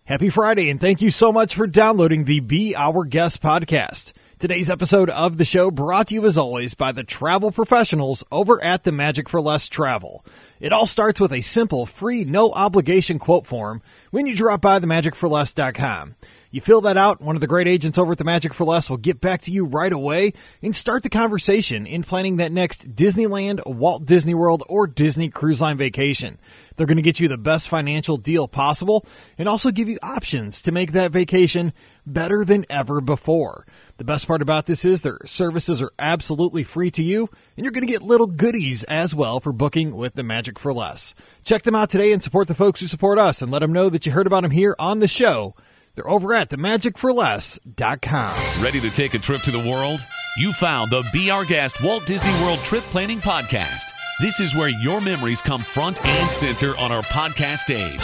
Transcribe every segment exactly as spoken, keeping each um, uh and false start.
Happy Friday, and thank you so much for downloading the Be Our Guest podcast. Today's episode of the show brought to you, as always, by the travel professionals over at the Magic for Less Travel. It all starts with a simple, free, no-obligation quote form when you drop by the magic for less dot com. You fill that out, one of the great agents over at the Magic for Less will get back to you right away and start the conversation in planning that next Disneyland, Walt Disney World, or Disney Cruise Line vacation. They're going to get you the best financial deal possible and also give you options to make that vacation better than ever before. The best part about this is their services are absolutely free to you, and you're going to get little goodies as well for booking with the Magic for Less. Check them out today and support the folks who support us, and let them know that you heard about them here on the show. They're over at the magic for less dot com. Ready to take a trip to the world? You found the Be Our Guest Walt Disney World Trip Planning Podcast. This is where your memories come front and center on our podcast stage.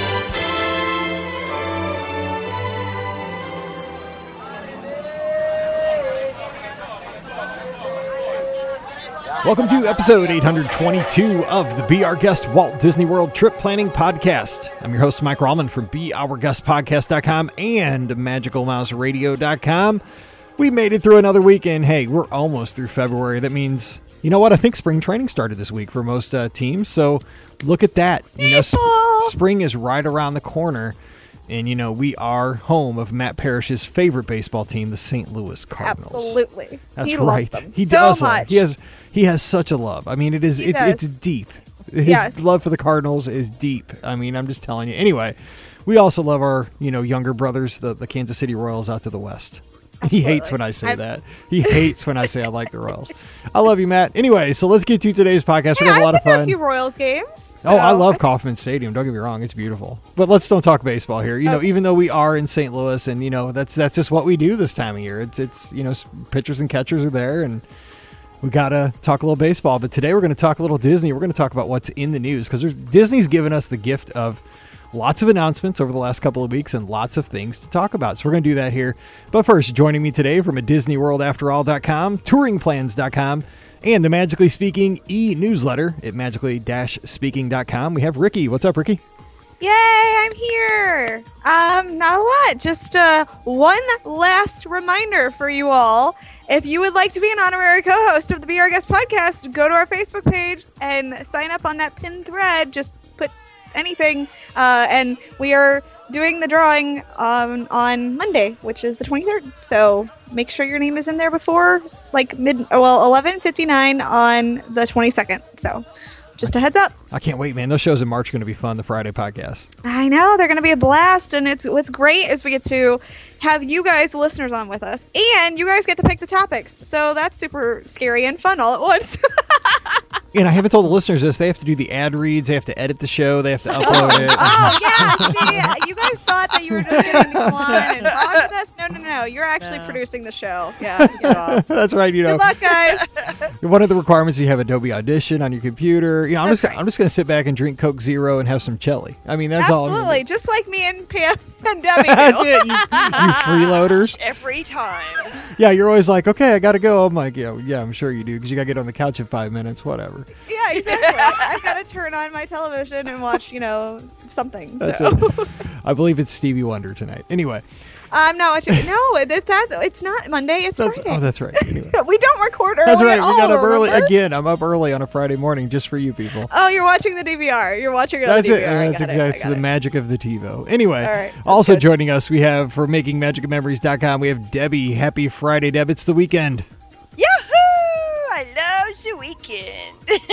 Welcome to episode eight hundred twenty-two of the Be Our Guest Walt Disney World Trip Planning Podcast. I'm your host, Mike Rallman from Be Our Guest Podcast dot com and Magical Mouse Radio dot com. We made it through another week, and hey, we're almost through February. That means, you know what? I think spring training started this week for most uh, teams, so look at that. You know, sp- spring is right around the corner. And, you know, we are home of Matt Parrish's favorite baseball team, the Saint Louis Cardinals. Absolutely. That's he right. Loves them he so does. much. He has he has such a love. I mean, it is it, it's deep. His yes. love for the Cardinals is deep. I mean, I'm just telling you. Anyway, we also love our, you know, younger brothers, the, the Kansas City Royals out to the west. Absolutely. He hates when I say I'm... that. He hates when I say I like the Royals. I love you, Matt. Anyway, so let's get to today's podcast. Hey, We're going to have a lot I've of been fun. to a few Royals games. So. Oh, I love Kauffman Stadium. Don't get me wrong. It's beautiful. But let's don't talk baseball here. You know, okay. Even though we are in Saint Louis and, you know, that's that's just what we do this time of year. It's, it's you know, pitchers and catchers are there, and we got to talk a little baseball. But today we're going to talk a little Disney. We're going to talk about what's in the news because Disney's given us the gift of lots of announcements over the last couple of weeks and lots of things to talk about. So we're going to do that here. But first, joining me today from a Disney World After All dot com, touring plans dot com, and the Magically Speaking e-newsletter at magically speaking dot com, we have Ricky. What's up, Ricky? Yay, I'm here. Um, not a lot. Just uh, one last reminder for you all. If you would like to be an honorary co-host of the Be Our Guest podcast, go to our Facebook page and sign up on that pinned thread. Just put anything. Uh, and we are doing the drawing um, on Monday, which is the twenty-third. So make sure your name is in there before like mid, well, eleven fifty-nine on the twenty-second. So just a heads up. I can't wait, man. Those shows in March are going to be fun, the Friday podcast. I know. They're going to be a blast. And it's what's great is we get to have you guys, the listeners, on with us. And you guys get to pick the topics. So that's super scary and fun all at once. And I haven't told the listeners this. They have to do the ad reads. They have to edit the show. They have to upload it. Oh, yeah. See, you guys thought that you were just going to come on and talk with us. No, no, no. You're actually No. producing the show. Yeah. yeah. That's right. You know, Good luck, guys. one of the requirements is you have Adobe Audition on your computer. You know, I'm That's just right. I'm just going to sit back and drink Coke Zero and have some chili. I mean, that's all. I'm Absolutely. gonna Just like me and Pam and Debbie do. That's it. You, you freeloaders. Every time. Yeah, you're always like, okay, I got to go. I'm like, yeah, yeah, I'm sure you do because you got to get on the couch in five minutes, whatever. Yeah, exactly. I've got to turn on my television and watch, you know, something. That's so. it. I believe it's Stevie Wonder tonight. Anyway. I'm not watching. No, it's that. It's not Monday. It's That's, Friday. oh, that's right. Anyway. We don't record early That's right. at We all, got up early remember? again. I'm up early on a Friday morning just for you people. Oh, you're watching the D V R. You're watching it on That's the it. D V R. I That's got it. exactly I it's got the it. magic of the TiVo. Anyway, All right. That's also good. joining us, we have for making magic memories dot com, we have Debbie. Happy Friday, Deb. It's the weekend. Yahoo! I love the weekend.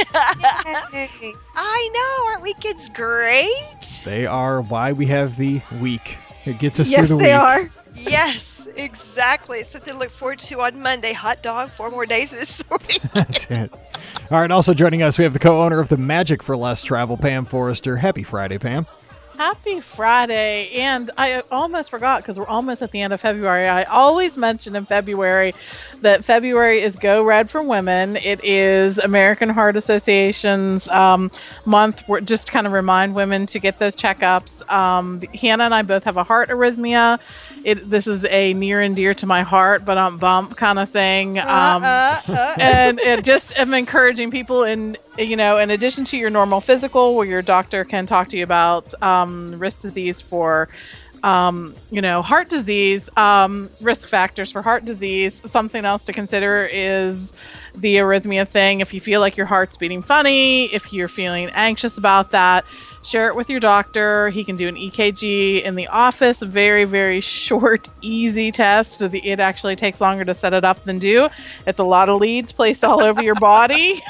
I know. Aren't weekends great? They are why we have the week. It gets us Yes, through the they week. are. Yes, exactly. Something to look forward to on Monday. Hot dog, four more days this week. That's it. All right. Also joining us, we have the co-owner of the Magic for Less Travel, Pam Forrester. Happy Friday, Pam. Happy Friday. And I almost forgot because we're almost at the end of February. I always mention in February that February is Go Red for Women. It is American Heart Association's um, month. We're just kind of remind women to get those checkups. Um, Hannah and I both have a heart arrhythmia. It, this is a near and dear to my heart, but um, bump kind of thing. Um, uh, uh, uh. and it just am encouraging people in, you know, in addition to your normal physical, where your doctor can talk to you about um, risk disease for Um, you know, heart disease, um, risk factors for heart disease. Something else to consider is the arrhythmia thing. If you feel like your heart's beating funny, if you're feeling anxious about that, share it with your doctor. He can do an E K G in the office. Very, very short, easy test. It actually takes longer to set it up than do. It's a lot of leads placed all over your body.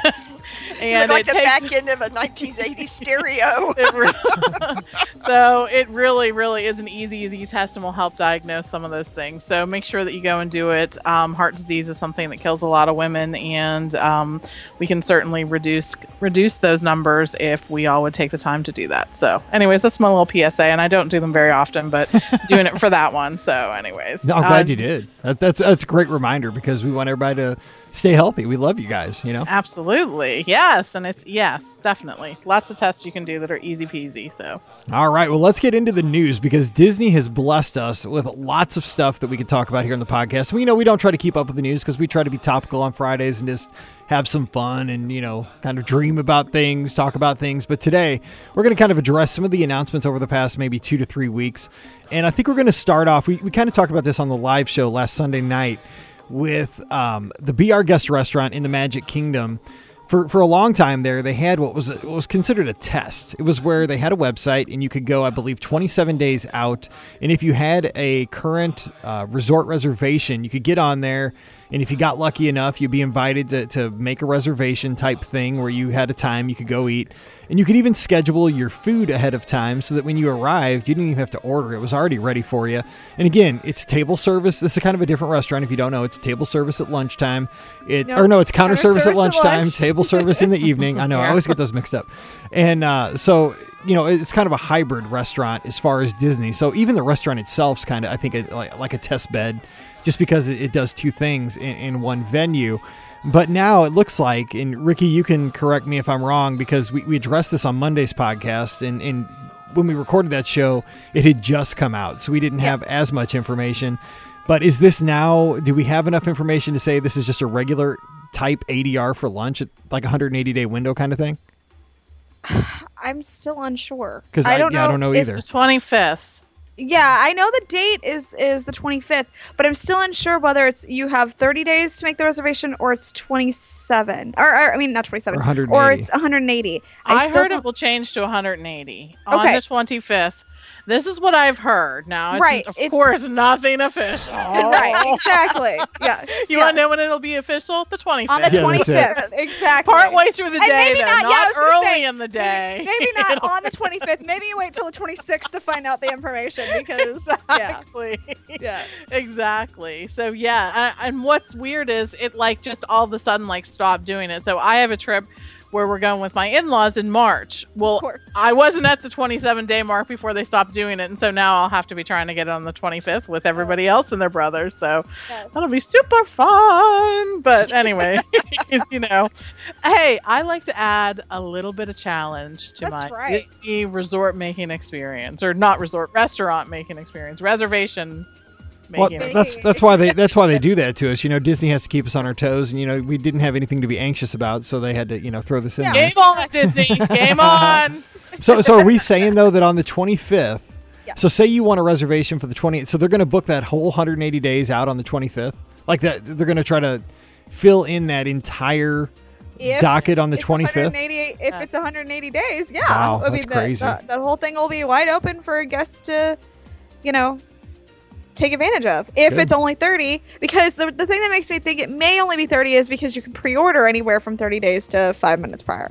And like it the takes, back end of a nineteen eighties stereo. it re- so it really, really is an easy, easy test and will help diagnose some of those things. So make sure that you go and do it. Um, heart disease is something that kills a lot of women, and um, we can certainly reduce reduce those numbers if we all would take the time to do that. So anyways, that's my little P S A, and I don't do them very often, but doing it for that one. So anyways. No, I'm glad uh, you did. That, that's, that's a great reminder because we want everybody to stay healthy. We love you guys, you know? Absolutely. Yes. And it's, yes, definitely. Lots of tests you can do that are easy peasy. So, all right. Well, let's get into the news because Disney has blessed us with lots of stuff that we could talk about here on the podcast. We, you know, we don't try to keep up with the news because we try to be topical on Fridays and just have some fun and, you know, kind of dream about things, talk about things. But today we're going to kind of address some of the announcements over the past maybe two to three weeks. And I think we're going to start off, we, we kind of talked about this on the live show last Sunday night with um, the Be Our Guest restaurant in the Magic Kingdom. For for a long time there, they had what was what was considered a test. It was where they had a website and you could go, I believe, twenty-seven days out. And if you had a current uh, resort reservation, you could get on there. And if you got lucky enough, you'd be invited to, to make a reservation type thing where you had a time you could go eat. And you could even schedule your food ahead of time so that when you arrived, you didn't even have to order. It was already ready for you. And again, it's table service. This is kind of a different restaurant. If you don't know, it's table service at lunchtime. It Nope. Or no, it's counter, Counter service, service at at lunchtime, lunch. table service in the evening. I know, I always get those mixed up. And uh, so, you know, it's kind of a hybrid restaurant as far as Disney. So even the restaurant itself is kind of, I think, a, like, like a test bed just because it, it does two things in, in one venue. But now it looks like, and Ricky, you can correct me if I'm wrong, because we, we addressed this on Monday's podcast, and, and when we recorded that show, it had just come out, so we didn't have Yes. as much information. But is this now, do we have enough information to say this is just a regular type A D R for lunch at like a one hundred eighty day window kind of thing? I'm still unsure. Because I I, don't yeah, know. I don't know if- either. the twenty-fifth. Yeah, I know the date is is the twenty-fifth, but I'm still unsure whether it's you have thirty days to make the reservation or it's twenty-seven. Or, or I mean, not twenty-seven. Or one hundred Or eighty. it's one hundred eighty. I, still heard don't- it will change to one hundred eighty on Okay. the twenty-fifth. This is what I've heard. Now, it's, Right, of it's- course, nothing official. Right, exactly. Yes. You yeah. want to know when it'll be official? The twenty-fifth. On the Yeah, that's it. twenty-fifth, exactly. Part way through the And day, maybe though, not- not, yeah, I was gonna early say, in the day. Maybe, maybe not It'll- on the twenty-fifth. Maybe you wait till the twenty-sixth to find out the information because yeah, Exactly. yeah. Exactly. So yeah, a- and what's weird is it like just all of a sudden like stopped doing it. So I have a trip where we're going with my in-laws in March. Well, Of course. I wasn't at the twenty-seven day mark before they stopped doing it, and so now I'll have to be trying to get it on the twenty-fifth with everybody else and their brothers. So Yes. that'll be super fun. But anyway, you know, hey, I like to add a little bit of challenge to That's my right. Disney resort making experience, or not resort, restaurant making experience, reservation Well, making. that's that's why they that's why they do that to us. You know, Disney has to keep us on our toes, and you know we didn't have anything to be anxious about, so they had to you know throw this in Yeah. there. Game on, Disney! Game on! So so are we saying though that on the twenty-fifth? Yeah. So say you want a reservation for the twentieth. So they're going to book that whole one hundred eighty days out on the twenty-fifth. Like that, they're going to try to fill in that entire If docket on the it's twenty-fifth. one hundred eighty, if it's one hundred eighty days, yeah. Wow, I that's mean, the- crazy. The, the whole thing will be wide open for guests to, you know, take advantage of. If Good. it's only thirty, because the, the thing that makes me think it may only be thirty is because you can pre-order anywhere from thirty days to five minutes prior.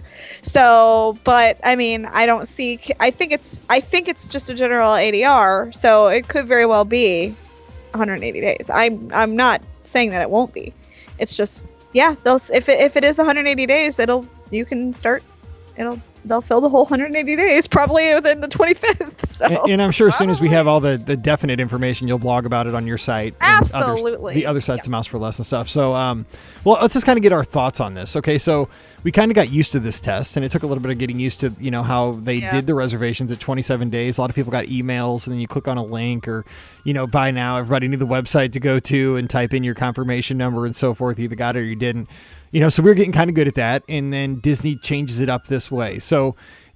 So, but I mean, I don't see. I think it's. I think it's just a general A D R. So it could very well be one hundred eighty days. I'm. I'm not saying that it won't be. It's just. Yeah, they'll s- if it, if it is the one hundred eighty days, it'll you can start. It'll they'll fill the whole one hundred eighty days probably within the twenty-fifth. So And, and I'm sure as soon as we have all the, the definite information, you'll blog about it on your site. and others- Absolutely. the other sites of Mouse for Less and stuff. So, um, well, let's just kind of get our thoughts on this. Okay, so we kind of got used to this test, and it took a little bit of getting used to, you know, how they Yeah. did the reservations at twenty-seven days. A lot of people got emails, and then you click on a link, or, you know, by now everybody knew the website to go to and type in your confirmation number and so forth. You either got it or you didn't. You know, so we were getting kind of good at that, and then Disney changes it up this way. So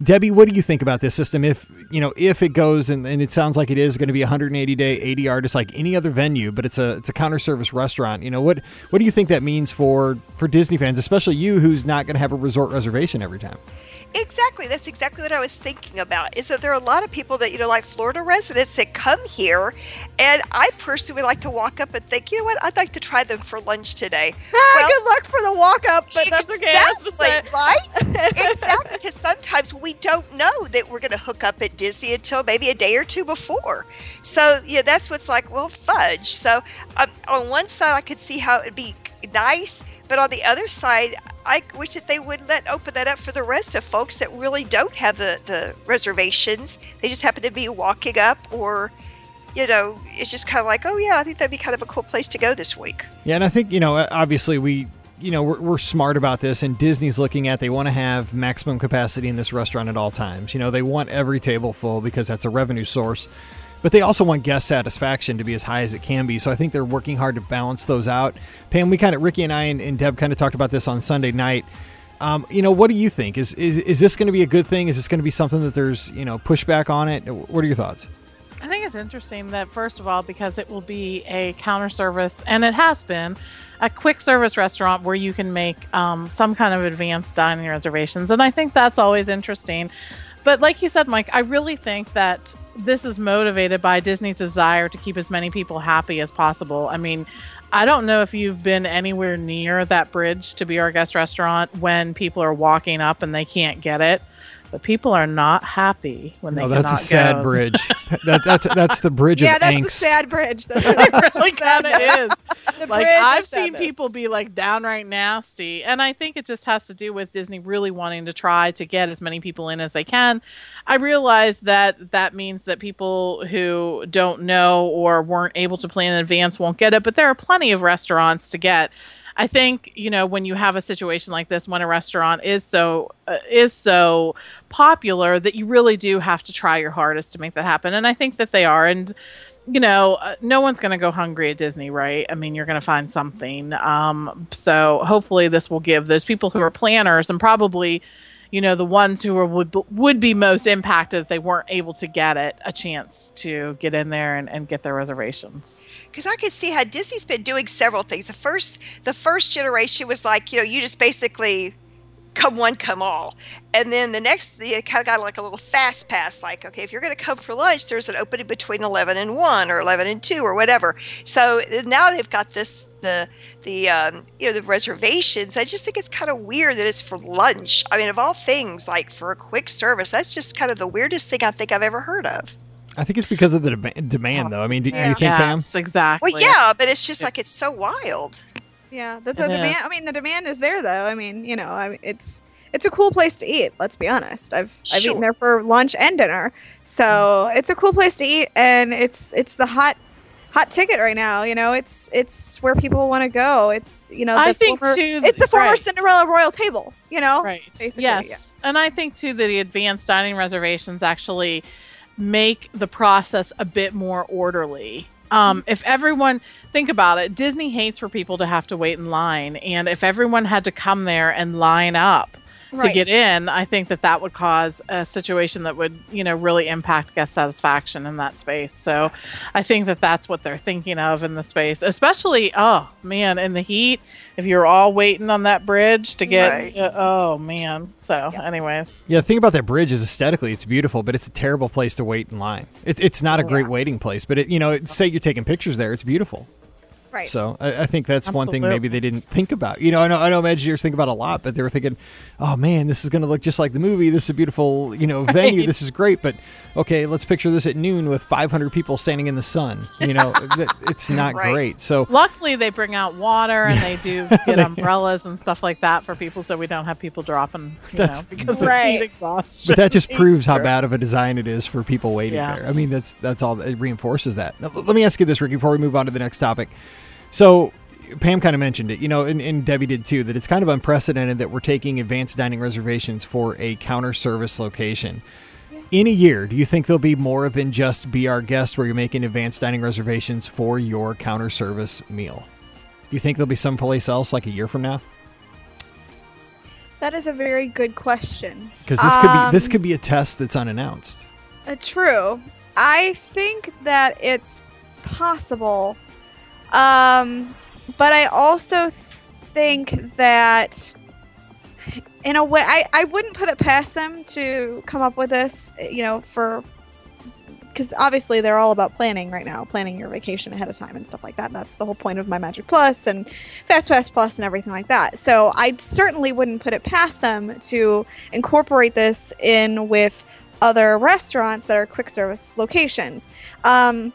Debbie, what do you think about this system? If you know, if it goes and, and it sounds like it is going to be a one hundred eighty day A D R, just like any other venue, but it's a it's a counter service restaurant. You know, what what do you think that means for for Disney fans, especially you, who's not going to have a resort reservation every time? Exactly. That's exactly what I was thinking about, is that there are a lot of people that, you know, like Florida residents that come here. And I personally would like to walk up and think, you know what, I'd like to try them for lunch today. Ah, Well, good luck for the walk up, but that's okay. I was Exactly, just saying. right? Exactly, because sometimes we don't know that we're going to hook up at Disney until maybe a day or two before. So, yeah, that's what's like, well, fudge. So, um, on one side, I could see how it would be nice, but on the other side, I wish that they would let open that up for the rest of folks that really don't have the, the reservations. They just happen to be walking up, or, you know, it's just kind of like, oh, yeah, I think that'd be kind of a cool place to go this week. Yeah, and I think, you know, obviously we, you know, we're, we're smart about this, and Disney's looking at, they want to have maximum capacity in this restaurant at all times. You know, they want every table full because that's a revenue source, but they also want guest satisfaction to be as high as it can be. So I think they're working hard to balance those out. Pam, we kind of, Ricky and I and, and Deb kind of talked about this on Sunday night. Um, you know, what do you think? Is, is, is this going to be a good thing? Is this going to be something that there's, you know, pushback on it? What are your thoughts? I think it's interesting that, first of all, because it will be a counter service, and it has been, a quick service restaurant where you can make um, some kind of advanced dining reservations. And I think that's always interesting. But like you said, Mike, I really think that this is motivated by Disney's desire to keep as many people happy as possible. I mean, I don't know if you've been anywhere near that bridge to Be Our Guest restaurant when people are walking up and they can't get it. But people are not happy when they No, cannot that's a sad go. bridge. that, that's that's the bridge Yeah, of that's angst. the sad bridge. That's the bridge Really of kind of sadness. is. The Like, bridge of I've seen sadness. people be like downright nasty, and I think it just has to do with Disney really wanting to try to get as many people in as they can. I realize that that means that people who don't know or weren't able to plan in advance won't get it, but there are plenty of restaurants to get. I think, you know, when you have a situation like this, when a restaurant is so uh, is so popular, that you really do have to try your hardest to make that happen. And I think that they are. And, you know, uh, no one's going to go hungry at Disney, right? I mean, you're going to find something. Um, so hopefully this will give those people who are planners, and probably, you know, the ones who are, would, would be most impacted if they weren't able to get it, a chance to get in there and, and get their reservations. Because I could see how Disney's been doing several things. The first, the first generation was like, you know, you just basically come one, come all. And then the next, you kind of got like a little fast pass, like, okay, if you're going to come for lunch, there's an opening between eleven and one or eleven and two or whatever. So now they've got this, the, the, um, you know, the reservations. I just think it's kind of weird that it's for lunch. I mean, of all things, like for a quick service, that's just kind of the weirdest thing I think I've ever heard of. I think it's because of the dem- demand, though. I mean, do, do you think, Pam? Yes, exactly. Well, yeah, but it's just like, it's so wild. Yeah, the, the It demand. is. I mean, the demand is there, though. I mean, you know, I mean, it's it's a cool place to eat. Let's be honest. I've I've Sure. eaten there for lunch and dinner, so it's a cool place to eat, and it's it's the hot hot ticket right now. You know, it's it's where people want to go. It's you know, the I think, former, too, it's the former right. Cinderella royal table. You know, Right. Basically, yes. yeah. And I think too that the advanced dining reservations actually make the process a bit more orderly. Um, if everyone, think about it, Disney hates for people to have to wait in line. And if everyone had to come there and line up to Right. get in, I think that that would cause a situation that would, you know, really impact guest satisfaction in that space. So I think that that's what they're thinking of in the space, especially, oh man, in the heat, if you're all waiting on that bridge to get, Right. uh, oh man. So anyways. Yeah, the thing about that bridge is aesthetically it's beautiful, but it's a terrible place to wait in line. It, it's not a great waiting place, but it, you know, it, say you're taking pictures there, it's beautiful. Right. So I, I think that's one thing maybe Absolutely. they didn't think about. You know, I know I know Imagineers think about a lot, but they were thinking, oh man, this is going to look just like the movie. This is a beautiful, you know, venue. Right. This is great, but okay, let's picture this at noon with five hundred people standing in the sun. You know, that, it's not Right. great. So Luckily, they bring out water and they do get umbrellas and stuff like that for people, so we don't have people dropping, you That's- know, because Right. of heat exhaustion. But that just proves how bad of a design it is for people waiting Yeah. there. I mean, that's that's all. It reinforces that. Now, let me ask you this, Ricky, before we move on to the next topic. So Pam kind of mentioned it, you know, and, and Debbie did too, that it's kind of unprecedented that we're taking advanced dining reservations for a counter service location. In a year, do you think there'll be more than just Be Our Guest where you're making advanced dining reservations for your counter service meal? Do you think there'll be someplace else like a year from now? That is a very good question. Because this could Um, be this could be a test that's unannounced. Uh, true. I think that it's possible. Um, but I also think that, in a way, I, I wouldn't put it past them to come up with this, you know, for... Because obviously they're all about planning right now, planning your vacation ahead of time and stuff like that. That's the whole point of My Magic Plus and FastPass Plus and everything like that. So I certainly wouldn't put it past them to incorporate this in with other restaurants that are quick service locations. Um,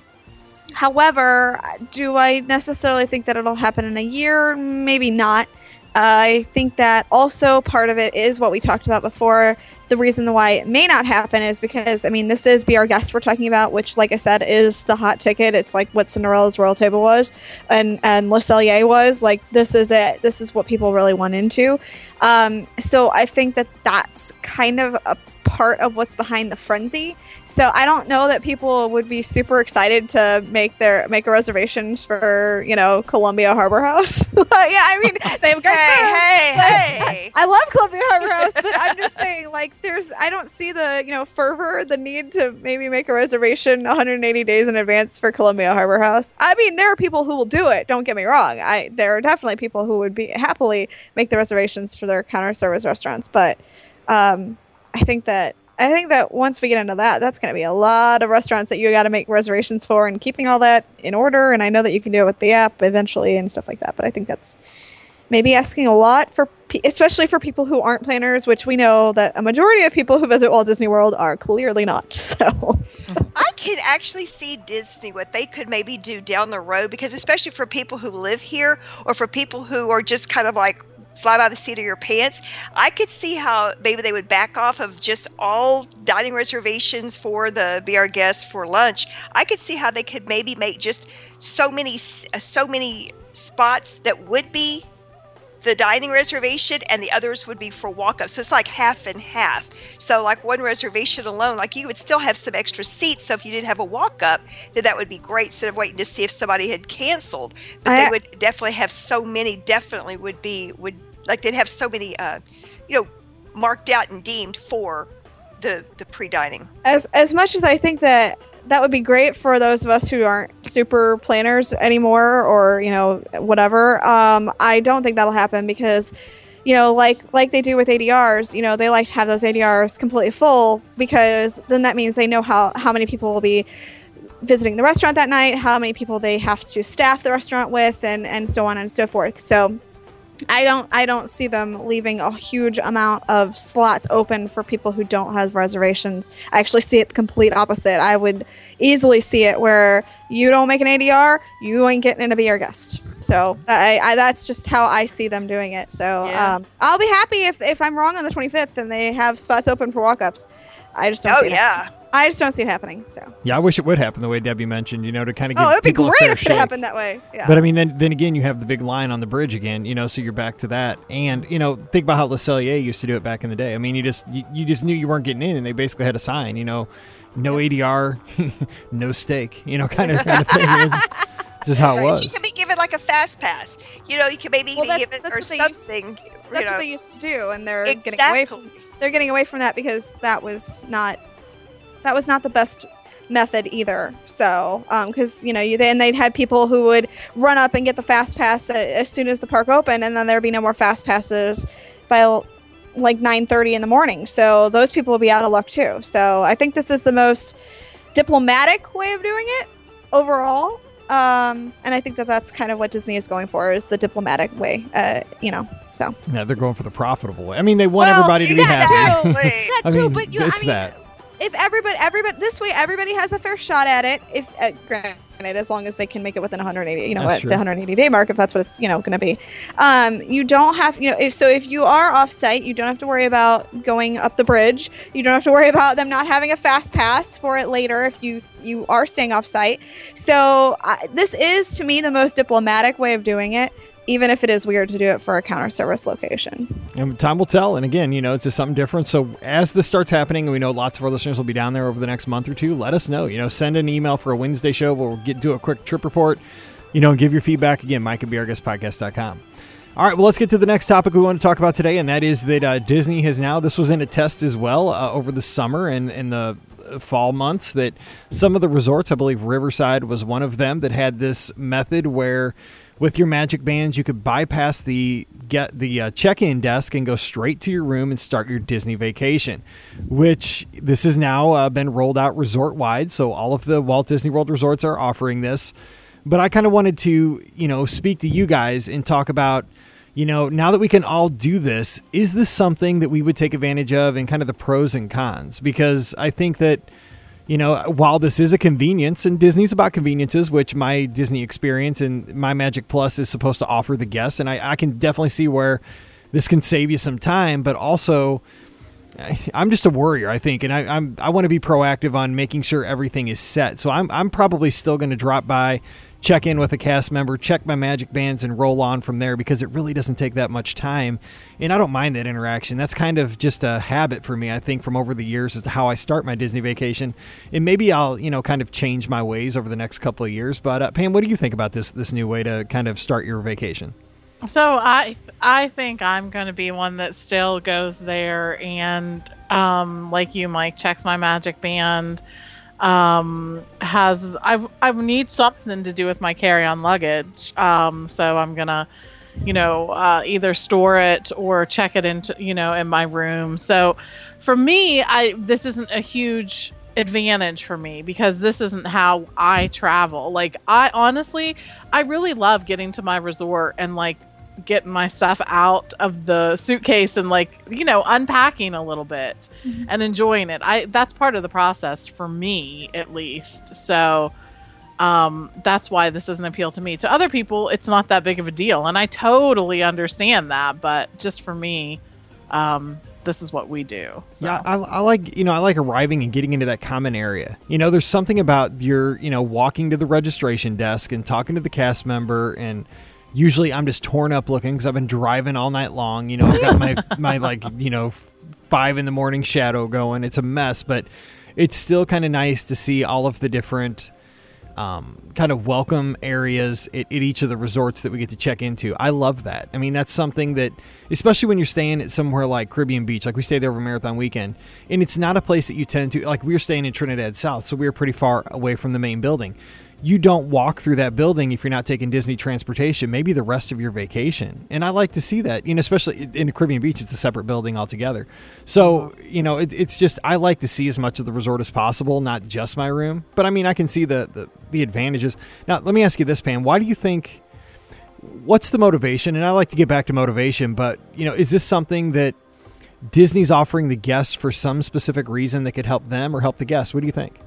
however, do I necessarily think that it'll happen in a year? Maybe not. Uh, I think that also part of it is what we talked about before. The reason why it may not happen is because, I mean, this is Be Our Guest we're talking about, which, like I said, is the hot ticket. It's like what Cinderella's Royal Table was and, and Le Cellier was. Like, this is it. This is what people really want into. Um, so I think that that's kind of a part of what's behind the frenzy. So I don't know that people would be super excited to make their make a reservations for, you know, Columbia Harbor House. Yeah, I mean, they've got Hey, food, hey, but hey. I love Columbia Harbor House, but I'm just saying, like, there's I don't see the, you know, fervor, the need to maybe make a reservation one hundred eighty days in advance for Columbia Harbor House. I mean, there are people who will do it. Don't get me wrong. I there are definitely people who would be happily make the reservations for their counter service restaurants, but um, I think that. I think that once we get into that, that's going to be a lot of restaurants that you got to make reservations for and keeping all that in order. And I know that you can do it with the app eventually and stuff like that. But I think that's maybe asking a lot for, pe- especially for people who aren't planners, which we know that a majority of people who visit Walt Disney World are clearly not. So I can actually see Disney, what they could maybe do down the road, because especially for people who live here or for people who are just kind of like fly by the seat of your pants, I could see how maybe they would back off of just all dining reservations for the Be Our Guest for lunch. I could see how they could maybe make just so many so many spots that would be the dining reservation and the others would be for walk-up. So it's like half and half. So like one reservation alone, like you would still have some extra seats. So if you didn't have a walk-up, then that would be great instead of waiting to see if somebody had canceled. But I- they would definitely have so many, definitely would be, would like they'd have so many, uh, you know, marked out and deemed for the, the pre-dining. as as much as I think that that would be great for those of us who aren't super planners anymore, or, you know, whatever, um, I don't think that'll happen because, you know, like like they do with A D Rs, you know, they like to have those A D Rs completely full because then that means they know how, how many people will be visiting the restaurant that night, how many people they have to staff the restaurant with, and, and so on and so forth. So I don't I don't see them leaving a huge amount of slots open for people who don't have reservations. I actually see it the complete opposite. I would easily see it where you don't make an A D R, you ain't getting in to Be Our Guest. So I, I that's just how I see them doing it. So Yeah. um, I'll be happy if, if I'm wrong on the twenty-fifth and they have spots open for walk-ups. I just don't Oh, see it yeah. happening. I just don't see it happening. So Yeah, I wish it would happen the way Debbie mentioned, you know, to kind of give oh, it'd be people a great fair if shake. it happened that way. Yeah. But I mean, then then again, you have the big line on the bridge again, you know, so you're back to that. And, you know, think about how Le Cellier used to do it back in the day. I mean, you just you, you just knew you weren't getting in, and they basically had a sign, you know, no A D R, no steak, you know, kind of, kind of thing. It was just how it Right. was. You could be given like a fast pass. You know, you could maybe Well, be that's- given that's or what they used- something. you That's know. what they used to do, and they're getting away Exactly. from they're getting away from that because that was not that was not the best method either. So, because you know, you then they'd had people who would run up and get the fast pass a- as soon as the park opened, and then there'd be no more fast passes by l- like nine thirty in the morning. So those people will be out of luck too. So I think this is the most diplomatic way of doing it overall. Um, and I think that that's kind of what Disney is going for, is the diplomatic way, uh, you know, so. Yeah, they're going for the profitable way. I mean, they want Well, everybody to be happy. Exactly. That I too, mean, but you, it's I mean, that. if everybody, everybody, this way, everybody has a fair shot at it. If uh, granted, as long as they can make it within one hundred eighty, you know, That's what true. the one hundred eighty day mark, if that's what it's, you know, going to be. Um, you don't have, you know, if, so if you are off site, you don't have to worry about going up the bridge. You don't have to worry about them not having a fast pass for it later if you you are staying off site. So uh, this is, to me, the most diplomatic way of doing it, even if it is weird to do it for a counter service location. And time will tell. And again, you know, it's just something different. So as this starts happening, and we know lots of our listeners will be down there over the next month or two, let us know. You know, send an email for a Wednesday show. We'll get do a quick trip report, you know, and give your feedback. Again, Mike at Be Our Guest Podcast dot com. All right, well, let's get to the next topic we want to talk about today, and that is that uh, Disney has now, this was in a test as well uh, over the summer and in the fall months, that some of the resorts, I believe Riverside was one of them, that had this method where with your Magic Bands, you could bypass the get the uh, check-in desk and go straight to your room and start your Disney vacation, which this has now uh, been rolled out resort-wide, so all of the Walt Disney World resorts are offering this. But I kind of wanted to, you know, speak to you guys and talk about, you know, now that we can all do this, is this something that we would take advantage of, and kind of the pros and cons? Because I think that, you know, while this is a convenience, and Disney's about conveniences, which my Disney experience and my Magic Plus is supposed to offer the guests, and I, I can definitely see where this can save you some time, but also I'm just a worrier, I think, and I, I'm I want to be proactive on making sure everything is set. So I'm I'm probably still going to drop by, check in with a cast member, check my Magic Bands, and roll on from there, because it really doesn't take that much time. And I don't mind that interaction. That's kind of just a habit for me, I think, from over the years as to how I start my Disney vacation. And maybe I'll, you know, kind of change my ways over the next couple of years. But uh, Pam, what do you think about this this new way to kind of start your vacation? So I I think I'm going to be one that still goes there and, um, like you, Mike, checks my Magic Band. Um, has I I need something to do with my carry-on luggage. Um, so I'm gonna, you know, uh, either store it or check it into, you know, in my room. So for me, I this isn't a huge advantage for me, because this isn't how I travel. Like, I honestly, I really love getting to my resort and like getting my stuff out of the suitcase and like, you know, unpacking a little bit mm-hmm. and enjoying it. I that's part of the process for me, at least. So um, that's why this doesn't appeal to me. To other people, it's not that big of a deal, and I totally understand that. But just for me, um, this is what we do. So. Yeah, I, I like, you know, I like arriving and getting into that common area. You know, there's something about your, you know, walking to the registration desk and talking to the cast member, and usually I'm just torn up looking because I've been driving all night long. You know, I've got my, my like, you know, five in the morning shadow going. It's a mess, but it's still kind of nice to see all of the different um, kind of welcome areas at, at each of the resorts that we get to check into. I love that. I mean, that's something that, especially when you're staying at somewhere like Caribbean Beach, like we stayed there over Marathon Weekend, and it's not a place that you tend to, like we were staying in Trinidad South, so we were pretty far away from the main building. You don't walk through that building if you're not taking Disney transportation, maybe the rest of your vacation. And I like to see that, you know, especially in the Caribbean Beach, it's a separate building altogether. So, you know, it, it's just, I like to see as much of the resort as possible, not just my room. But I mean, I can see the, the, the advantages. Now, let me ask you this, Pam, why do you think, what's the motivation? And I like to get back to motivation, but, you know, is this something that Disney's offering the guests for some specific reason that could help them or help the guests? What do you think?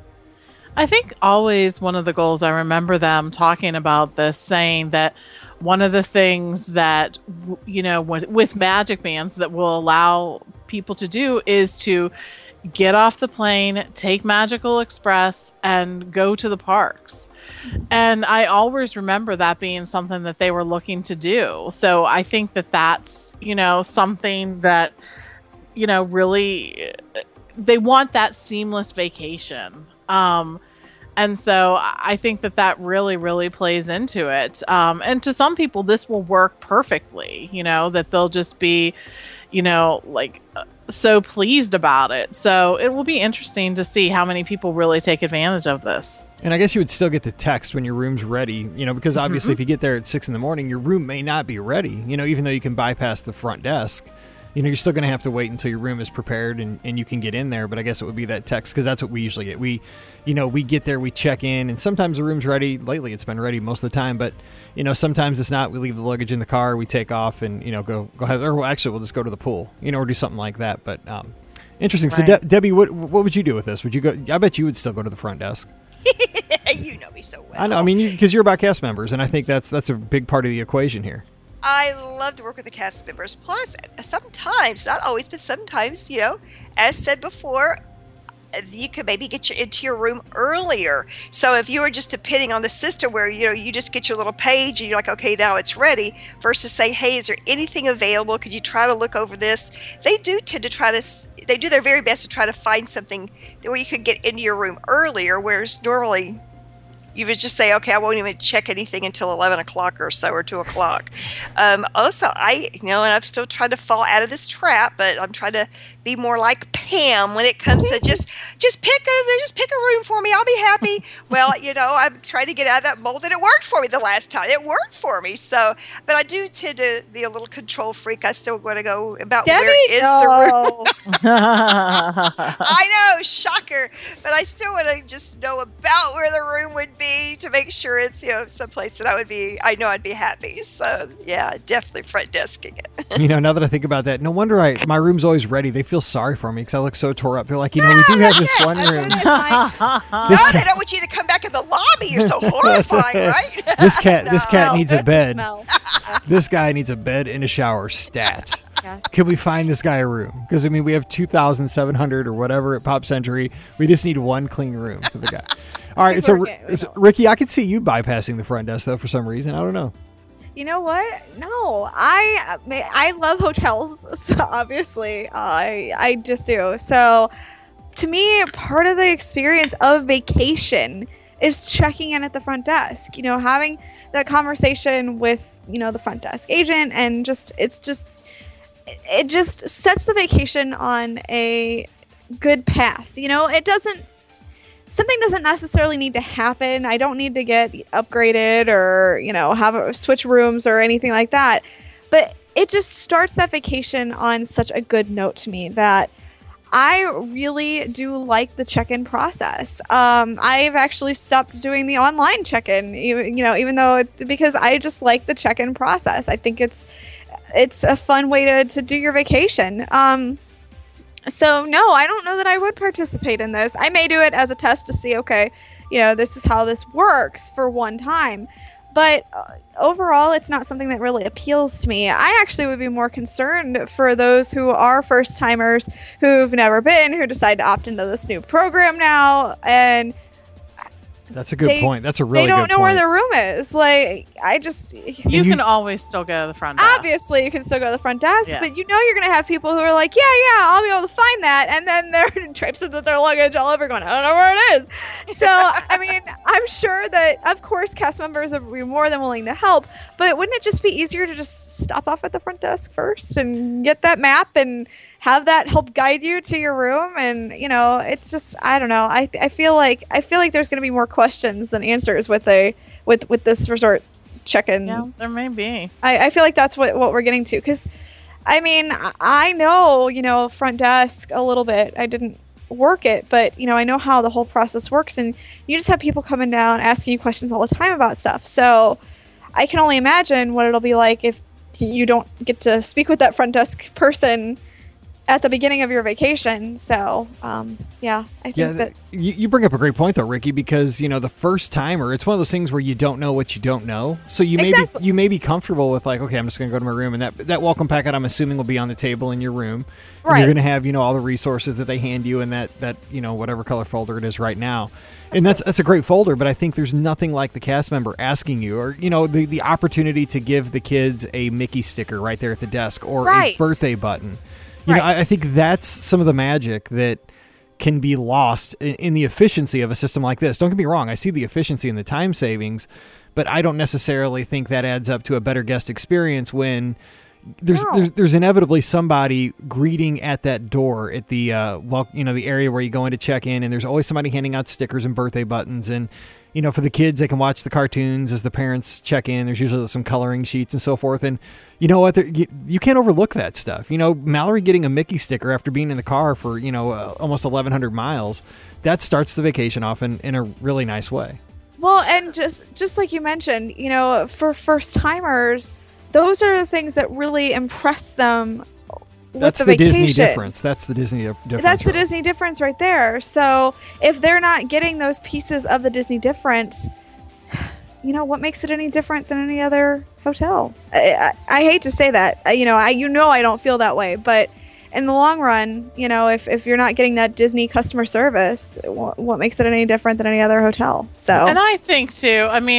I think always one of the goals, I remember them talking about this, saying that one of the things that, you know, with Magic Bands that will allow people to do is to get off the plane, take Magical Express, and go to the parks. And I always remember that being something that they were looking to do. So I think that that's, you know, something that, you know, really, they want that seamless vacation. Um, and so I think that that really, really plays into it. Um, and to some people, this will work perfectly, you know, that they'll just be, you know, like uh, so pleased about it. So it will be interesting to see how many people really take advantage of this. And I guess you would still get the text when your room's ready, you know, because obviously mm-hmm. if you get there at six in the morning, your room may not be ready, you know, even though you can bypass the front desk. You know, you're still going to have to wait until your room is prepared and, and you can get in there. But I guess it would be that text, because that's what we usually get. We, you know, we get there, we check in, and sometimes the room's ready. Lately, it's been ready most of the time. But, you know, sometimes it's not. We leave the luggage in the car, we take off and, you know, go, go ahead. Or well, actually, we'll just go to the pool, you know, or do something like that. But um, interesting. Right. So, De- Debbie, what what would you do with this? Would you go? I bet you would still go to the front desk. You know me so well. I know. I mean, because you, you're about cast members, and I think that's that's a big part of the equation here. I love to work with the cast members. Plus, sometimes, not always, but sometimes, you know, as said before, you could maybe get you into your room earlier. So if you were just depending on the system where, you know, you just get your little page and you're like, okay, now it's ready, versus say, hey, is there anything available? Could you try to look over this? They do tend to try to, they do their very best to try to find something where you could get into your room earlier, whereas normally you would just say, okay, I won't even check anything until eleven o'clock or so, or two o'clock. Um, also, I, you know, and I've still tried to fall out of this trap, but I'm trying to be more like Pam when it comes to just, just pick a, just pick a room for me. I'll be happy. Well, you know, I'm trying to get out of that mold, and it worked for me the last time. It worked for me. So, but I do tend to be a little control freak. I still want to go about Debbie, where is no. the room. I know, shocker. But I still want to just know about where the room would be to make sure it's, you know, someplace that I would be, I know I'd be happy. So, yeah, definitely front desking it. You know, now that I think about that, no wonder I my room's always ready. They feel sorry for me because I look so tore up. They're like, you know, we do have this one room. This No, they don't want you to come back in the lobby. You're so horrifying, right? This cat, this cat No, needs a that's the bed. smell. This guy needs a bed and a shower. Stat. Yes. Can we find this guy a room? Because I mean, we have two thousand seven hundred or whatever at Pop Century. We just need one clean room for the guy. All right, so, we're getting- so Ricky, I could see you bypassing the front desk though for some reason. I don't know. You know what? No, I I love hotels. So obviously, I I just do. So to me, part of the experience of vacation is checking in at the front desk. You know, having that conversation with, you know, the front desk agent, and just it's just it just sets the vacation on a good path. You know, it doesn't. Something doesn't necessarily need to happen. I don't need to get upgraded or, you know, have a, switch rooms or anything like that. But it just starts that vacation on such a good note to me that I really do like the check-in process. Um, I've actually stopped doing the online check-in, you, you know, even though it's because I just like the check-in process. I think it's it's a fun way to, to do your vacation. Um, So, no, I don't know that I would participate in this. I may do it as a test to see, okay, you know, this is how this works for one time. But uh, overall, it's not something that really appeals to me. I actually would be more concerned for those who are first-timers who've never been, who decide to opt into this new program now, and That's a good They- point. That's a really they don't good know point. where their room is. Like, I just... You you- can always still go to the front desk. Obviously, you can still go to the front desk, Yeah. but you know you're going to have people who are like, yeah, yeah, I'll be able to find that. And then they're traipsing with their luggage all over going, I don't know where it is. So, I mean, I'm sure that, of course, cast members would be more than willing to help, but wouldn't it just be easier to just stop off at the front desk first and get that map and have that help guide you to your room? And, you know, it's just, I don't know. I I feel like I feel like there's going to be more questions than answers with a with with this resort check-in. Yeah, there may be. I, I feel like that's what, what we're getting to. Because, I mean, I- I know, you know, front desk a little bit. I didn't work it, but, you know, I know how the whole process works. And you just have people coming down asking you questions all the time about stuff. So I can only imagine what it'll be like if you don't get to speak with that front desk person at the beginning of your vacation. So, um, yeah, I think Yeah, that... you, you bring up a great point though, Ricky, because you know the first timer, it's one of those things where you don't know what you don't know. So you may Exactly. be you may be comfortable with like, okay, I'm just going to go to my room, and that that welcome packet, I'm assuming, will be on the table in your room. And Right. you're going to have you know all the resources that they hand you in that that you know whatever color folder it is right now. And that's that's a great folder, but I think there's nothing like the cast member asking you, or you know the the opportunity to give the kids a Mickey sticker right there at the desk, or Right. a birthday button. You know, Right. I, I think that's some of the magic that can be lost in, in the efficiency of a system like this. Don't get me wrong. I see the efficiency and the time savings, but I don't necessarily think that adds up to a better guest experience when there's No. there's, there's inevitably somebody greeting at that door at the uh, well, you know, the area where you go in to check in, and there's always somebody handing out stickers and birthday buttons. And you know, for the kids, they can watch the cartoons as the parents check in. There's usually some coloring sheets and so forth. And you know what? There- You, you can't overlook that stuff. You know, Mallory getting a Mickey sticker after being in the car for, you know, uh, almost eleven hundred miles, that starts the vacation off in, in a really nice way. Well, and just just like you mentioned, you know, for first timers, those are the things that really impress them with That's the, the, vacation. Disney difference. That's the Disney dif- difference. That's the really. Disney difference right there. So if they're not getting those pieces of the Disney difference, you know, what makes it any different than any other hotel? I, I, I hate to say that. I, you know, I you know I don't feel that way, but in the long run, you know, if, if you're not getting that Disney customer service, what, what makes it any different than any other hotel? So And I think too, I mean,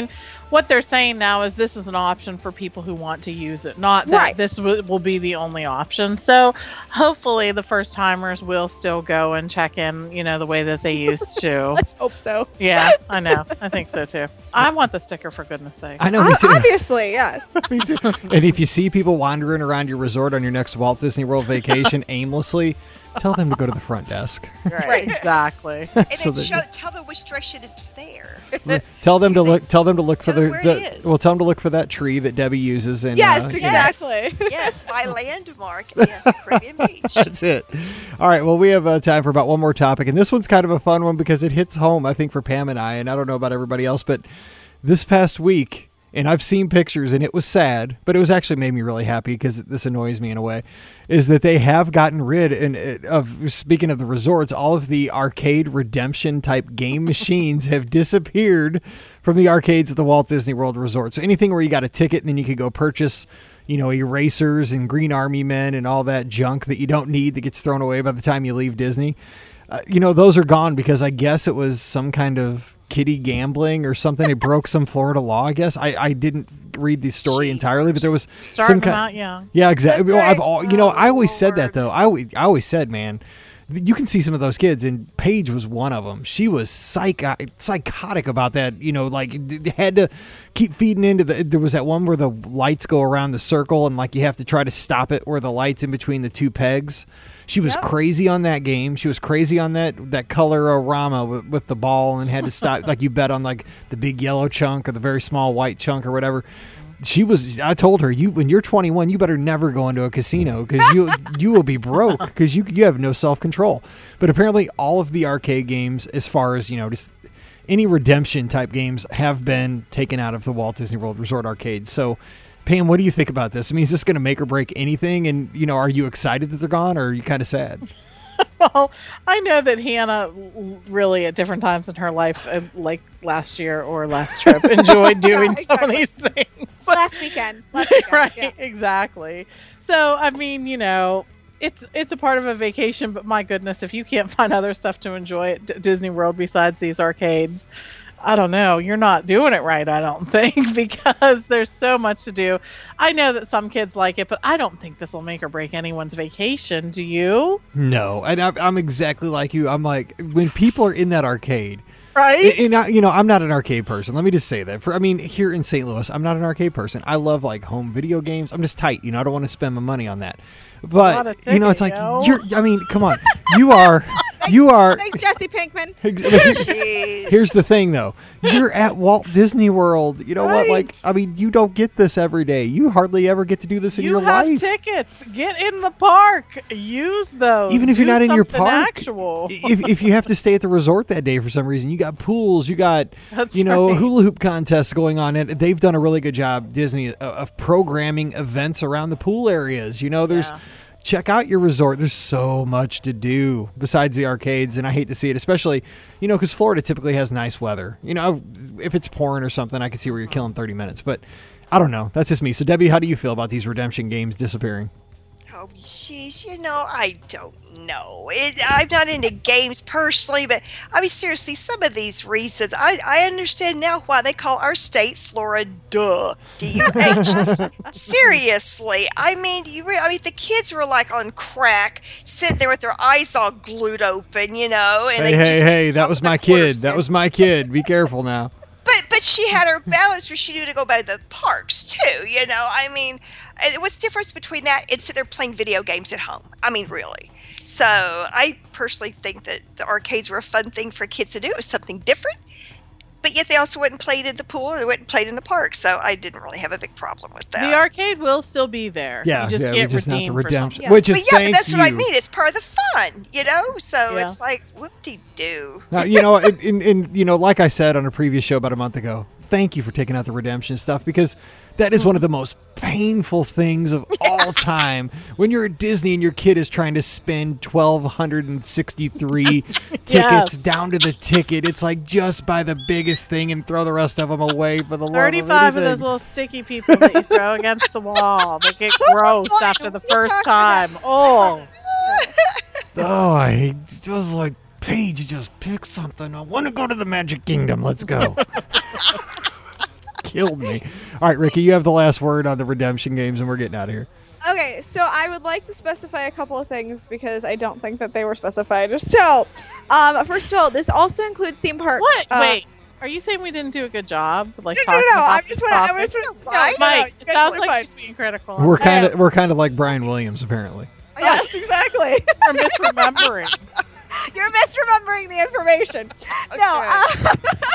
what they're saying now is this is an option for people who want to use it, not that Right. this w- will be the only option. So hopefully the first timers will still go and check in, you know, the way that they used to. Let's hope so. Yeah, I know. I think so too. I want the sticker, for goodness sake. I know. Me Uh, too. obviously, yes. Me too. And if you see people wandering around your resort on your next Walt Disney World vacation aimlessly, tell them to go to the front desk. Right. Exactly. And So then that- show, tell them which direction it's there. Tell them to Using- look. Tell them to look for Tell the. them where the it is. well, tell them to look for that tree that Debbie uses. In, Yes, uh, exactly. Yes, yes, my landmark. Yes, Caribbean Beach. That's it. All right. Well, we have uh, time for about one more topic, and this one's kind of a fun one because it hits home, I think, for Pam and I. And I don't know about everybody else, but this past week, and I've seen pictures, and it was sad, but it was actually made me really happy because this annoys me in a way, is that they have gotten rid and of, speaking of the resorts, all of the arcade redemption type game machines have disappeared from the arcades at the Walt Disney World Resort. So anything where you got a ticket and then you could go purchase, you know, erasers and green army men and all that junk that you don't need that gets thrown away by the time you leave Disney. Uh, you know, those are gone because I guess it was some kind of kiddie gambling or something. It broke some Florida law, I guess. I, I didn't read the story entirely, but there was Starting some them kind. out young. Yeah, exactly. That's Well, I've right. all, you know, I always Oh, said that Lord. though. I always, I always said, man, you can see some of those kids, and Paige was one of them. She was psycho- psychotic about that. You know, like d- had to keep feeding into the. There was that one where the lights go around the circle, and like you have to try to stop it where the lights in between the two pegs. She was Yep. crazy on that game. She was crazy on that that color-orama with, with the ball, and had to stop. Like you bet on like the big yellow chunk or the very small white chunk or whatever. She was. I told her, you when you're twenty-one, you better never go into a casino because you you will be broke because you you have no self control. But apparently, all of the arcade games, as far as you know, just any redemption type games, have been taken out of the Walt Disney World Resort arcades. So, Pam, what do you think about this? I mean, is this going to make or break anything? And you know, are you excited that they're gone, or are you kind of sad? Well, I know that Hannah l- really at different times in her life, uh, like last year or last trip, enjoyed doing Yeah, some of exactly. these things. Last weekend. Last weekend. right, Yeah. exactly. So, I mean, you know, it's it's a part of a vacation, but my goodness, if you can't find other stuff to enjoy at D- Disney World besides these arcades, I don't know, you're not doing it right, I don't think, because there's so much to do. I know that some kids like it, but I don't think this will make or break anyone's vacation. Do you? No, and I'm, I'm exactly like you. I'm like when people are in that arcade. Right? And, and I, you know, I'm not an arcade person. Let me just say that. For I mean, here in Saint Louis, I'm not an arcade person. I love like home video games. I'm just tight. You know, I don't want to spend my money on that. Lot But of you know, it's ticket, like yo. you're. I mean, come on. You are. You are. Thanks, Jesse Pinkman. Jeez. Here's the thing, though. You're at Walt Disney World. You know what? Like, Right. I mean, you don't get this every day. You hardly ever get to do this in you your have life. tickets. Get in the park. Use those. Even if you're Do not in your something park, Actual. if, if you have to stay at the resort that day for some reason, you got pools, you got That's you know right. hula hoop contests going on, and they've done a really good job, Disney, uh, of programming events around the pool areas. You know, there's Yeah. check out your resort. There's so much to do besides the arcades, and I hate to see it, especially you know because Florida typically has nice weather. You know, if it's pouring or something, I can see where you're killing thirty minutes, but I don't know. That's just me. So Debbie, how do you feel about these redemption games disappearing? Oh, jeez, you know, I don't know. It, I'm not into games personally, but I mean, seriously, some of these reasons, I, I understand now why they call our state Florida, D U H. Seriously, I mean, you. Re- I mean, the kids were like on crack, sitting there with their eyes all glued open, you know. And Hey, they hey, just hey! keep That up was with the my kid. course. That was my kid. Be careful now. But but she had her balance where she knew to go by the parks too. You know, I mean, and what's the difference between that and sitting there playing video games at home? I mean, really. So I personally think that the arcades were a fun thing for kids to do. It was something different, but yet they also went and played in the pool or they went and played in the park. So I didn't really have a big problem with that. The arcade will still be there. Yeah, you just yeah, can't we just not the redeem redemption, for something. which is but yeah, thank but that's you. what I mean. It's part of the fun, you know. So Yeah. it's like whoop-de-doo. Now, you know, in, in, in you know, like I said on a previous show about a month ago, thank you for taking out the redemption stuff because that is one of the most painful things of all time. When you're at Disney and your kid is trying to spend twelve sixty-three tickets Yes. down to the ticket, it's like just buy the biggest thing and throw the rest of them away for the love Thirty-five of of those anything. little sticky people that you throw against the wall. They get gross after the first time. Oh, Oh, I hate just like Paige. You just pick something. I want to go to the Magic Kingdom. Let's go. killed me. All right, Ricky, you have the last word on the redemption games, and we're getting out of here. Okay, so I would like to specify a couple of things because I don't think that they were specified. So, um, first of all, this also includes theme park. What? uh, Wait. Are you saying we didn't do a good job? Like No, no, talking no. no. about I'm this just want to. I topic? just want to. Right? Mike, it sounds like she's being critical. We're kind of Uh, we're kind of like Brian Williams, apparently. Yes, exactly. We're misremembering. You're misremembering the information. No. Uh,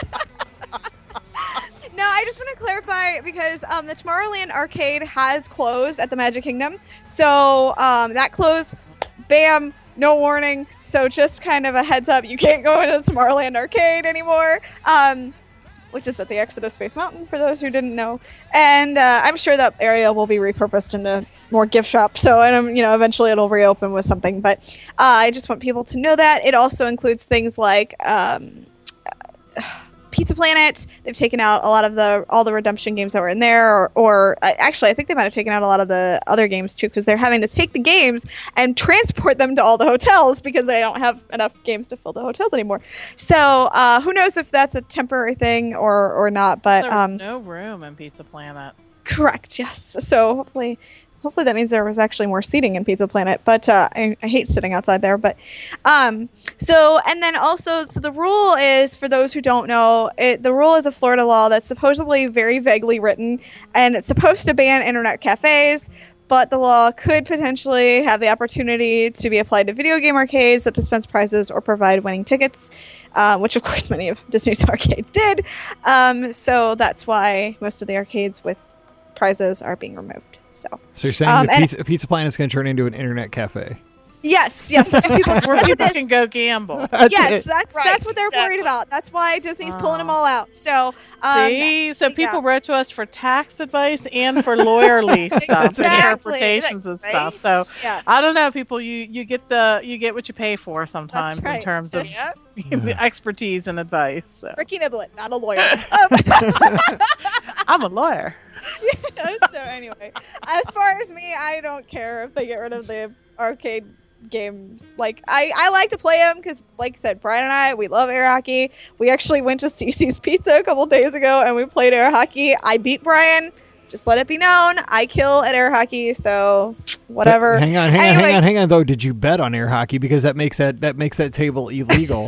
no, I just want to clarify because um, the Tomorrowland arcade has closed at the Magic Kingdom. So um, that closed, bam, no warning. So just kind of a heads up, you can't go into the Tomorrowland arcade anymore. Um, which is at the exit of Space Mountain, for those who didn't know. And uh, I'm sure that area will be repurposed into more gift shops. So, and um, you know, eventually it'll reopen with something. But uh, I just want people to know that. It also includes things like um, uh, Pizza Planet. They've taken out a lot of the all the redemption games that were in there. Or, or uh, actually, I think they might have taken out a lot of the other games, too, because they're having to take the games and transport them to all the hotels because they don't have enough games to fill the hotels anymore. So uh, who knows if that's a temporary thing or, or not. But There was um, no room in Pizza Planet. correct, yes. So hopefully... Hopefully that means there was actually more seating in Pizza Planet, but uh, I, I hate sitting outside there. But um, so and then also, so the rule is for those who don't know, it, the rule is a Florida law that's supposedly very vaguely written, and it's supposed to ban internet cafes. But the law could potentially have the opportunity to be applied to video game arcades that dispense prizes or provide winning tickets, uh, which of course many of Disney's arcades did. Um, so that's why most of the arcades with prizes are being removed. So, So you're saying Um, the and- pizza, pizza Planet is going to turn into an internet cafe? yes, yes, that's what people, Where that's what people they- can go gamble. That's yes, it. that's Right, that's what they're exactly. worried about. That's why Disney's pulling them Oh. all out. So, um, See, so yeah. people wrote to us for tax advice and for lawyerly stuff, Exactly. interpretations of Right? stuff. So yeah, I don't know, people. You you get the you get what you pay for sometimes right. in terms of Yeah. Yeah. expertise and advice. So. Ricky Niblett, not a lawyer. um, I'm a lawyer. so anyway, as far as me, I don't care if they get rid of the arcade games. Like I, I like to play them because, like I said, Brian and I, we love air hockey. We actually went to Cece's Pizza a couple days ago and we played air hockey. I beat Brian. Just let it be known, I kill at air hockey. So whatever. But hang on, hang on, Anyway. hang on, hang on. Though, did you bet on air hockey because that makes that that makes that table illegal?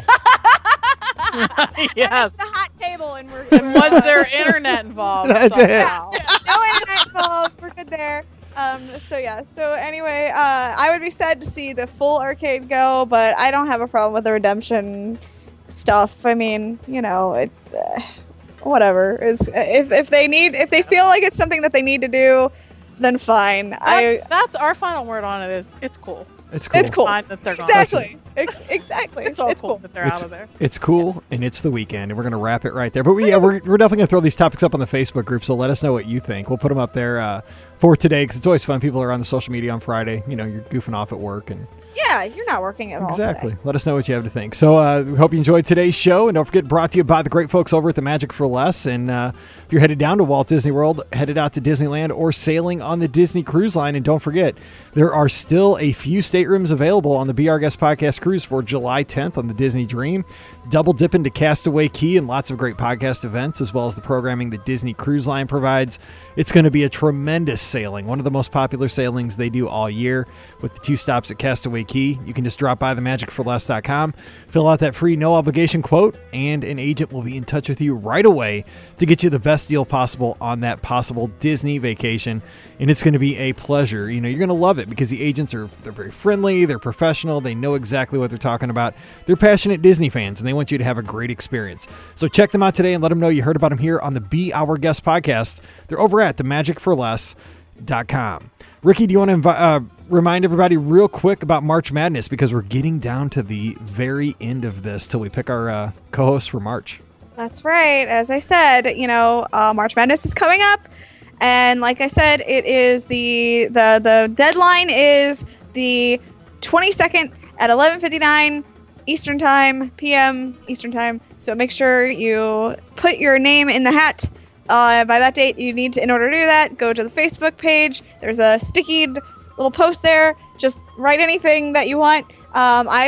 Yes. It's a hot table and we're. And we're, was uh, there internet involved? That's it. somehow? no internet involved. We're good there. Um, so yeah. So anyway, uh, I would be sad to see the full arcade go, but I don't have a problem with the redemption stuff. I mean, you know, it, uh, whatever. It's if if they need if they feel like it's something that they need to do, then fine. I That's, that's our final word on it. Is it's cool. It's cool. It's cool. Fine that they're gone. exactly Ex- exactly. It's all it's cool cool. that they're It's- out of there. It's cool, and it's the weekend, and we're going to wrap it right there. But we, yeah, we're, we're definitely going to throw these topics up on the Facebook group, so let us know what you think. We'll put them up there uh, for today because it's always fun. People are on the social media on Friday. You know, you're goofing off at work, and Yeah, you're not working at all. exactly. Today. Let us know what you have to think. So uh, we hope you enjoyed today's show, and don't forget, brought to you by the great folks over at the Magic for Less. And uh, if you're headed down to Walt Disney World, headed out to Disneyland, or sailing on the Disney Cruise Line, and don't forget, there are still a few staterooms available on the Be Our Guest podcast cruise for July tenth on the Disney Dream. Double dip into Castaway Key and lots of great podcast events, as well as the programming that Disney Cruise Line provides. It's going to be a tremendous sailing, one of the most popular sailings they do all year, with the two stops at Castaway Key. You can just drop by the magic for less dot com, fill out that free no obligation quote, and an agent will be in touch with you right away to get you the best deal possible on that possible Disney vacation. And it's going to be a pleasure. You know, you're going to love it because the agents are they're very friendly, they're professional, they know exactly what they're talking about. They're passionate Disney fans, and they want you to have a great experience. So check them out today and let them know you heard about them here on the Be Our Guest podcast. They're over at the magic for less dot com. Ricky, do you want to invi- uh, remind everybody real quick about March Madness, because we're getting down to the very end of this till we pick our uh, co-host for March. That's right. As I said, you know, uh, March Madness is coming up, and like I said, it is the the the deadline is the twenty-second at eleven fifty-nine Eastern Time, P M Eastern Time. So make sure you put your name in the hat. Uh, by that date, you need to, in order to do that, go to the Facebook page. There's a sticky little post there. Just write anything that you want. Um, I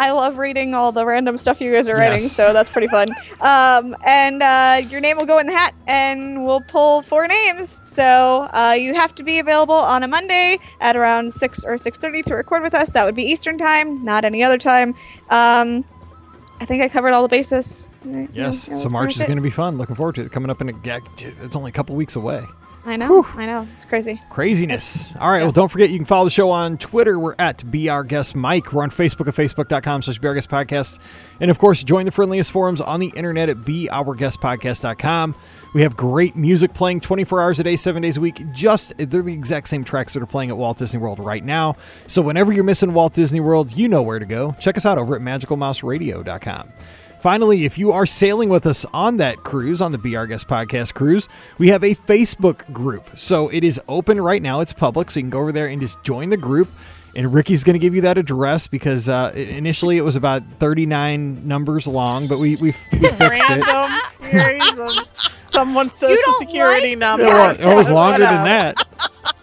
I love reading all the random stuff you guys are writing, Yes. so that's pretty fun. Um, and uh, your name will go in the hat, and we'll pull four names. So uh, you have to be available on a Monday at around six or six thirty to record with us. That would be Eastern time, not any other time. Um, I think I covered all the bases. Right? Yes. Yeah, So that's March pretty is good. going to be fun. Looking forward to it. Coming up in a yeah, it's only a couple weeks away. I know. I know. It's crazy. Craziness. All right. Well, Yes. don't forget you can follow the show on Twitter. We're at Be Our Guest Mike. We're on Facebook at facebook.com slash Be Our Guest Podcast. And of course, join the friendliest forums on the internet at be our guest podcast dot com. We have great music playing twenty-four hours a day, seven days a week. Just they're the exact same tracks that are playing at Walt Disney World right now. So whenever you're missing Walt Disney World, you know where to go. Check us out over at magical mouse radio dot com. Finally, if you are sailing with us on that cruise, on the Be Our Guest Podcast cruise, we have a Facebook group. So it is open right now. It's public, so you can go over there and just join the group. And Ricky's going to give you that address because uh, initially it was about thirty-nine numbers long, but we, we, we fixed it. Random series of someone's social don't security like number. It was, it was longer than Yeah. that.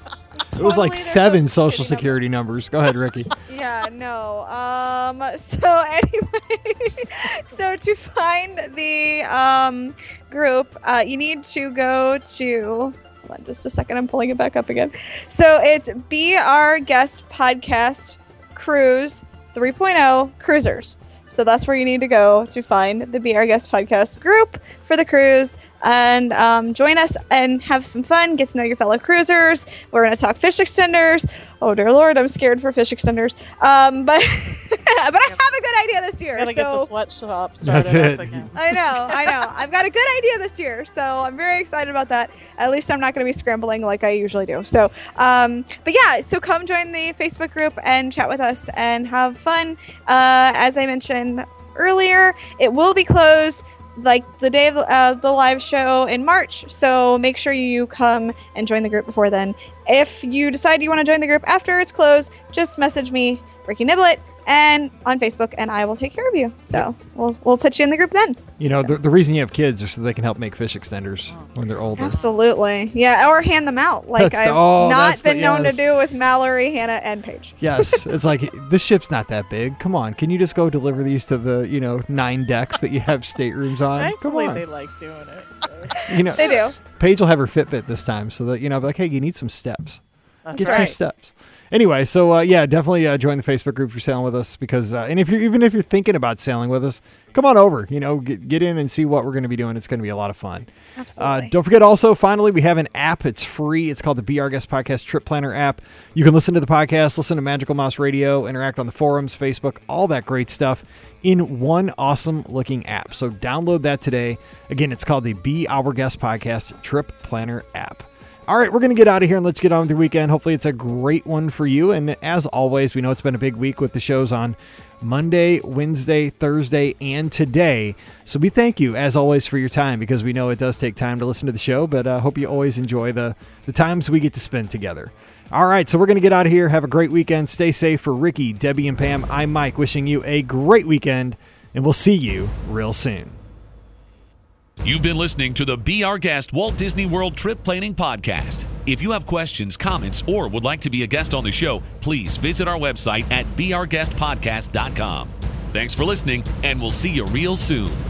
It was like Totally their seven social social security security numbers. Go ahead, Ricky. Yeah, no. Um, so anyway, so to find the um, group, uh, you need to go to, hold on just a second, I'm pulling it back up again. So it's Be Our Guest Podcast Cruise three point oh Cruisers. So that's where you need to go to find the Be Our Guest Podcast group for the cruise. And um, join us and have some fun. Get to know your fellow cruisers. We're going to talk fish extenders. Oh, dear Lord, I'm scared for fish extenders. Um, but but I have a good idea this year. Gotta so get the sweatshop started That's it. up again. I know, I know. I've got a good idea this year, so I'm very excited about that. At least I'm not going to be scrambling like I usually do. So, um, but yeah, so come join the Facebook group and chat with us and have fun. Uh, as I mentioned earlier, it will be closed like the day of the, uh, the live show in March. So make sure you come and join the group before then. If you decide you want to join the group after it's closed, just message me, Ricky Niblet, and on Facebook, and I will take care of you. So we'll we'll put you in the group then. You know, the, the reason you have kids is so they can help make fish extenders when they're older. Absolutely. Yeah, or hand them out like That's the- I've oh, not that's the- been known yes. to do with Mallory, Hannah, and Paige. Yes, it's like this ship's not that big. Come on, can you just go deliver these to the you know nine decks that you have staterooms on? Come Thankfully, on, they like doing it. so. you know They do. Paige will have her Fitbit this time, so that you know, be like, hey, you need some steps. That's Get right. some steps. Anyway, so uh, yeah, definitely uh, join the Facebook group for sailing with us because, uh, and if you're even if you're thinking about sailing with us, come on over. You know, get, get in and see what we're going to be doing. It's going to be a lot of fun. Uh, Absolutely. don't forget also, finally, we have an app. It's free. It's called the Be Our Guest Podcast Trip Planner app. You can listen to the podcast, listen to Magical Mouse Radio, interact on the forums, Facebook, all that great stuff in one awesome looking app. So download that today. Again, it's called the Be Our Guest Podcast Trip Planner app. All right, we're going to get out of here and let's get on with the weekend. Hopefully it's a great one for you. And as always, we know it's been a big week with the shows on Monday, Wednesday, Thursday, and today. So we thank you, as always, for your time because we know it does take time to listen to the show, but I uh, hope you always enjoy the, the times we get to spend together. All right, so we're going to get out of here. Have a great weekend. Stay safe. For Ricky, Debbie, and Pam, I'm Mike, wishing you a great weekend, and we'll see you real soon. You've been listening to the Be Our Guest Walt Disney World Trip Planning Podcast. If you have questions, comments, or would like to be a guest on the show, please visit our website at be our guest podcast dot com. Thanks for listening, and we'll see you real soon.